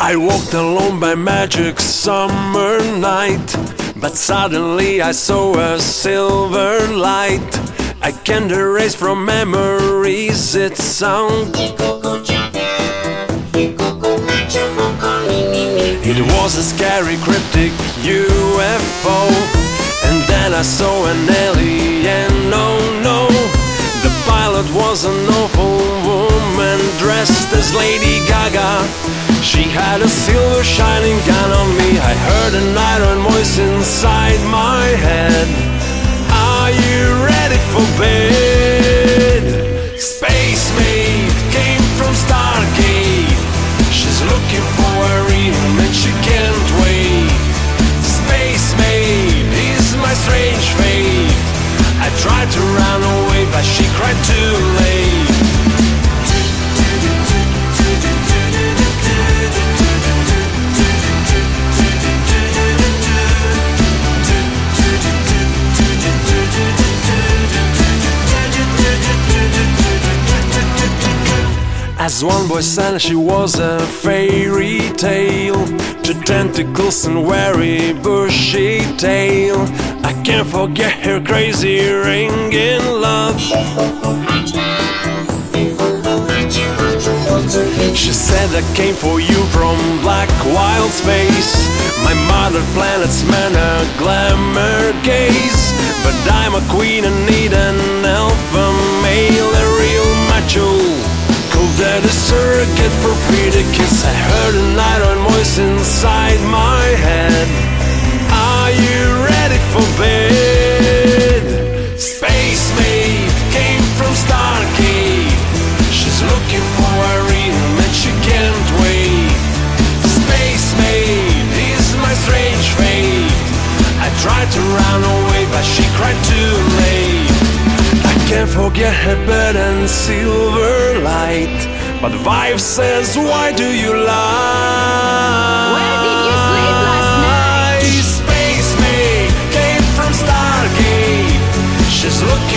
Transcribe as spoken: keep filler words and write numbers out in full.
I walked alone by magic summer night, but suddenly I saw a silver light. I can't erase from memories its sound. It was a scary cryptic U F O, and then I saw an alien, no, no. The pilot was an awful woman dressed as Lady Gaga. She had a silver shining gun on me. I heard an iron voice inside my head. Are you ready for bed? Space Maid came from Stargate. She's looking for a room and she can't wait. Space Maid is my strange fate. I tried to run away but she cried too late. As one boy said, she was a fairy tale, two tentacles and very bushy tail. I can't forget her crazy ringing love. She said I came for you from black wild space. My mother planet's man a glamour gaze, but I'm a queen and need an alpha male, a real macho. That a surrogate for pretty kiss. I heard an iron voice inside my head. Are you ready for bed? Space Maid came from Stargate. She's looking for a room and she can't wait. Space Maid is my strange fate. I tried to run away but she cried too late. I can't forget her bed and silver light, but the vibe says, why do you lie? Where did you sleep last night? Space Maid came from Stargate. She's looking